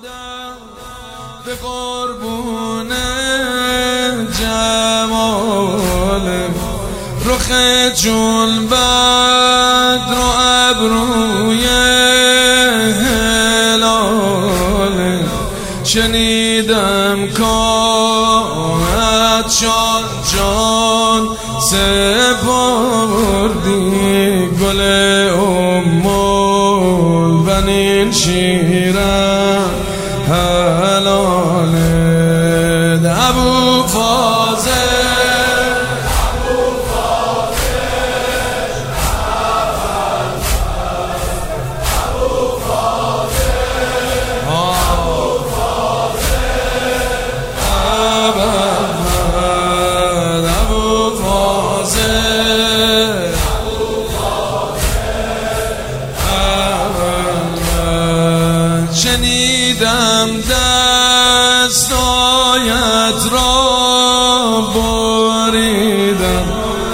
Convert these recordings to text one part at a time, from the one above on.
به قربون جمال رخ چون بدر و ابروی هلال شنیدم کارت شان جان سپردی گل ام البنین شیرم حلاله ابو فاضل شنیدم دستایت را بریدم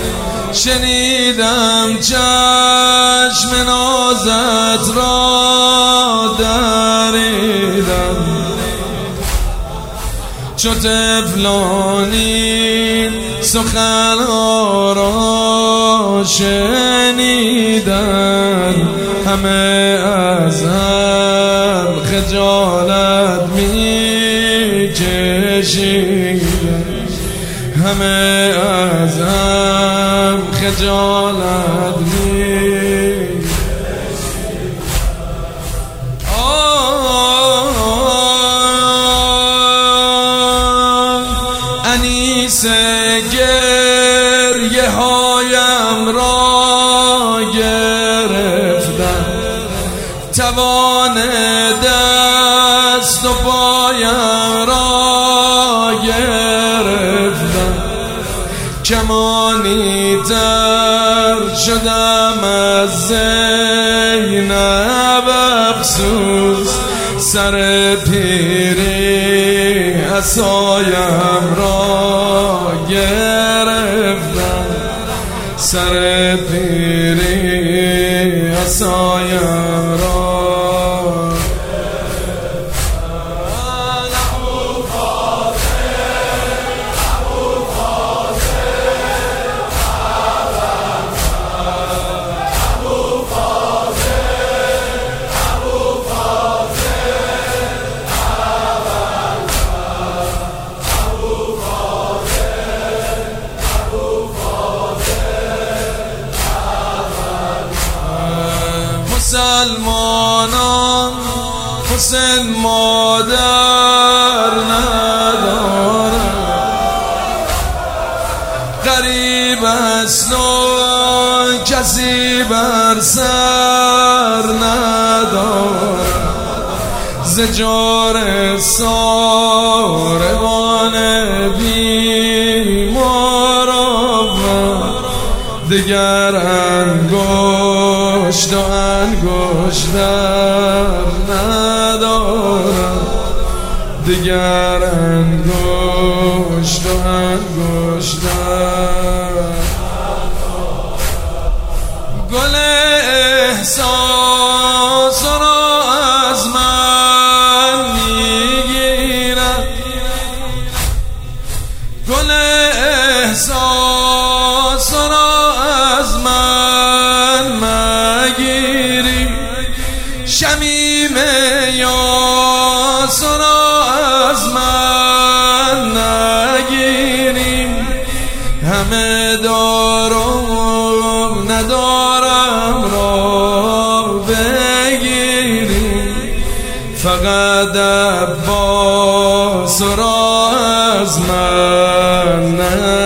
شنیدم چشم نازت را دریدم چو طفلانی سخنها را شنیدن همه از هم خجالت می کشیدن همه از هم خجالت می انیس گریه هایم را گرفتن توان دست و پایم را گرفتن کمانی تر شدم از زینب افسوس سر پیری عصایم را گرفتن سر پیری عصایم را مسلمانان حسین مادر ندارد غریب است و کسی بر سر ندارد زجار ساربان بیماران دیگر انگشت و انگشتر ندارد دیگر انگشت و انگشتر گل احساس را از من میگیرد گل احساس را از من مگیری شمیم یاس را از من نگیری همه دارم ندارم را بگیری فقط عباس را از من